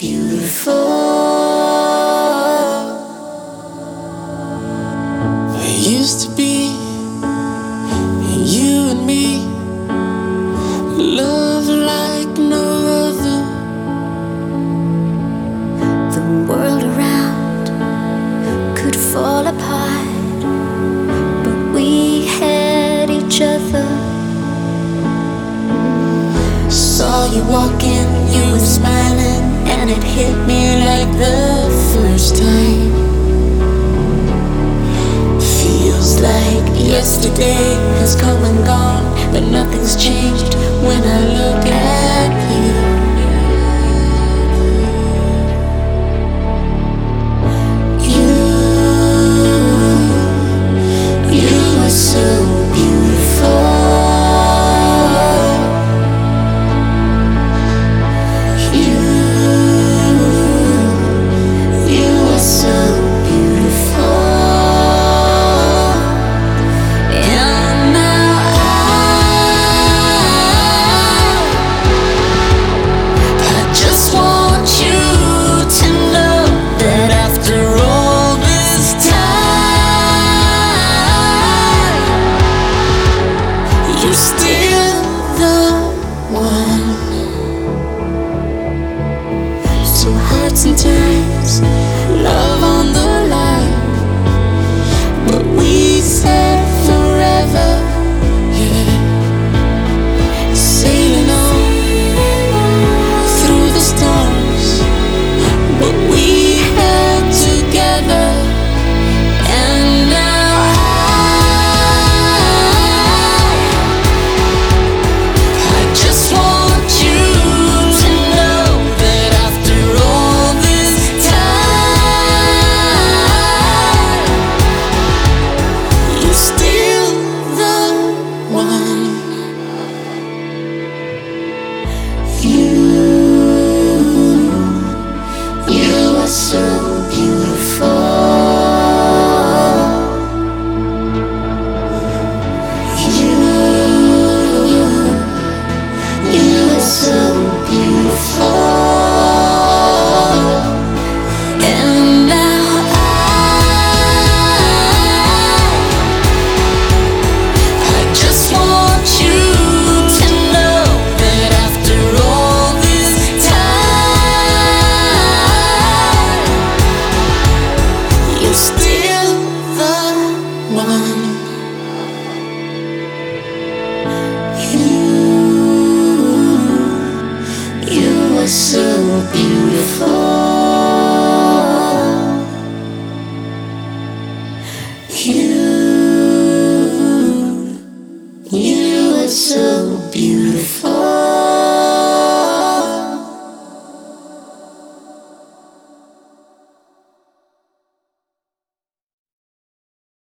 beautiful. It used to be you and me, love like no other. The world around could fall apart, but we had each other. Saw you walking, you were smiling, and it hit me like the first time. Feels like yesterday has come and gone, but nothing's changed when I look at you. You are so beautiful. You're still the one.